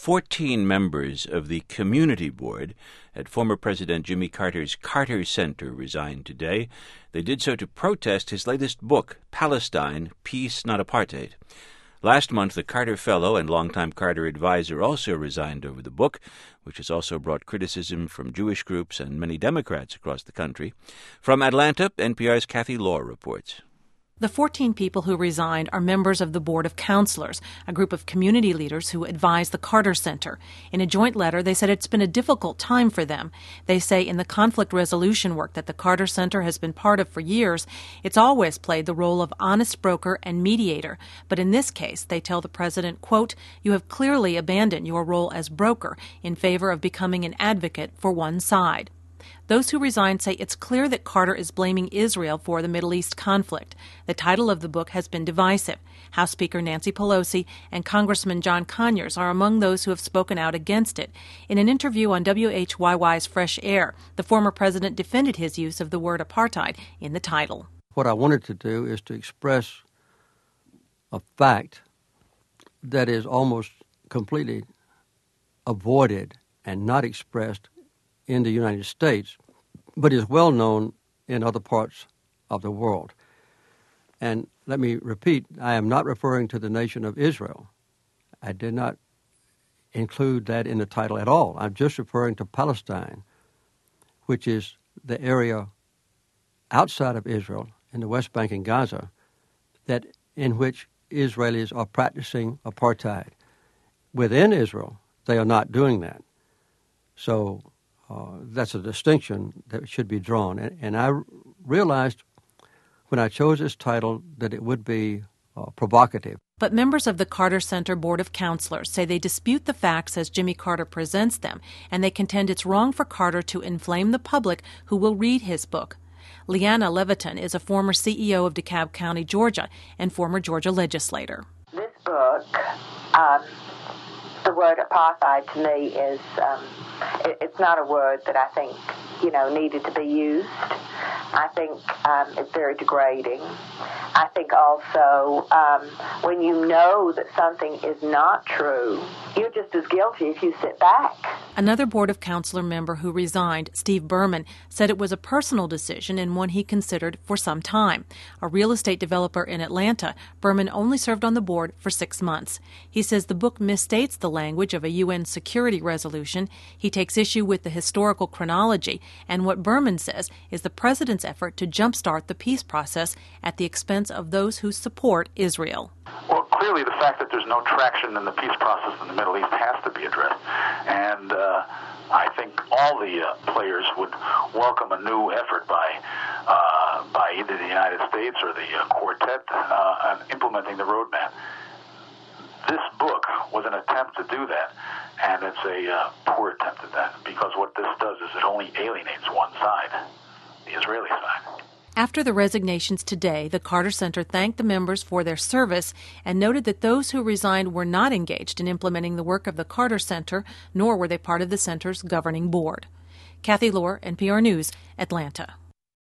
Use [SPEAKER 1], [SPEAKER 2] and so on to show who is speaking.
[SPEAKER 1] 14 members of the Community Board at former President Jimmy Carter's Carter Center resigned today. They did so to protest his latest book, Palestine, Peace, Not Apartheid. Last month, the Carter Fellow and longtime Carter advisor also resigned over the book, which has also brought criticism from Jewish groups and many Democrats across the country. From Atlanta, NPR's Kathy Law reports.
[SPEAKER 2] The 14 people who resigned are members of the Board of Counselors, a group of community leaders who advise the Carter Center. In a joint letter, they said it's been a difficult time for them. They say in the conflict resolution work that the Carter Center has been part of for years, it's always played the role of honest broker and mediator. But in this case, they tell the president, quote, "You have clearly abandoned your role as broker in favor of becoming an advocate for one side." Those who resigned say it's clear that Carter is blaming Israel for the Middle East conflict. The title of the book has been divisive. House Speaker Nancy Pelosi and Congressman John Conyers are among those who have spoken out against it. In an interview on WHYY's Fresh Air, the former president defended his use of the word apartheid in the title.
[SPEAKER 3] What I wanted to do is to express a fact that is almost completely avoided and not expressed in the United States, but is well known in other parts of the world. And let me repeat, I am not referring to the nation of Israel. I did not include that in the title at all. I'm just referring to Palestine, which is the area outside of Israel, in the West Bank and Gaza, that in which Israelis are practicing apartheid. Within Israel, they are not doing that. So that's a distinction that should be drawn. And I realized when I chose this title that it would be provocative.
[SPEAKER 2] But members of the Carter Center Board of Counselors say they dispute the facts as Jimmy Carter presents them, and they contend it's wrong for Carter to inflame the public who will read his book. Leanna Leviton is a former CEO of DeKalb County, Georgia, and former Georgia legislator.
[SPEAKER 4] This book, the word apartheid to me is, it's not a word that I think, needed to be used. I think it's very degrading. I think also when you know that something is not true, you're just as guilty if you sit back.
[SPEAKER 2] Another Board of Counselor member who resigned, Steve Berman, said it was a personal decision and one he considered for some time. A real estate developer in Atlanta, Berman only served on the board for 6 months. He says the book misstates the language of a UN security resolution. He takes issue with the historical chronology and what Berman says is the president's effort to jumpstart the peace process at the expense of those who support Israel.
[SPEAKER 5] Well, clearly the fact that there's no traction in the peace process in the Middle East has to be addressed. And I think all the players would welcome a new effort by either the United States or the Quartet on implementing the roadmap. This book was an attempt to do that, and it's a poor attempt at that, because what this does is it only alienates one side, the Israeli side.
[SPEAKER 2] After the resignations today, the Carter Center thanked the members for their service and noted that those who resigned were not engaged in implementing the work of the Carter Center, nor were they part of the center's governing board. Kathy Lohr, NPR News, Atlanta.